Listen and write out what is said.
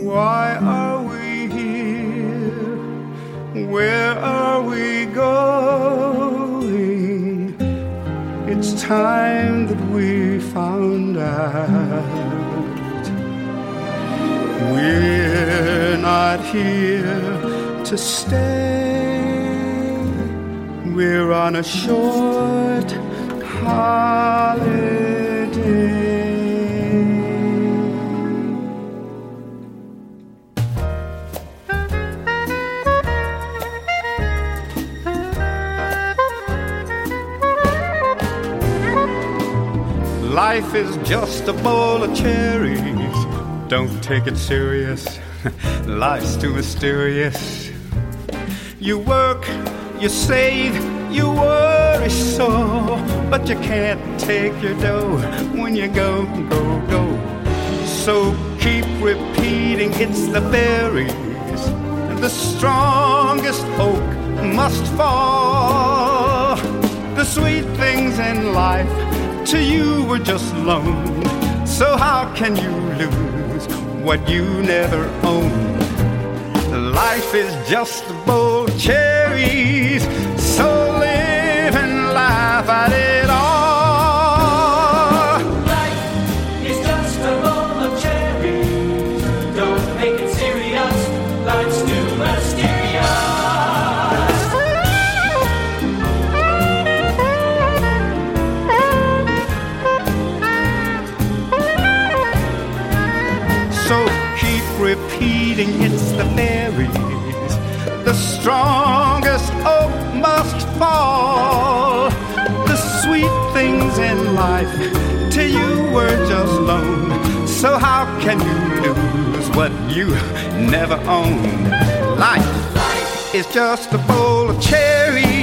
Why are we here? Where are we going? It's time that we found out. We're not here to stay. We're on a short holiday. Life is just a bowl of cherries. Don't take it serious. Life's too mysterious. You work, you save, you worry so, but you can't take your dough when you go, go, go. So keep repeating, it's the berries. The strongest oak must fall. The sweet things in life to you were just loaned. So how can you lose what you never owned? Life is just a bowl of cherries, so live and laugh at it all. Life is just a bowl of cherries. Don't make it serious. Life's too mysterious. So keep repeating, it's the berries. The strongest oak must fall. The sweet things in life to you were just loaned. So how can you lose what you never owned? Life is just a bowl of cherries.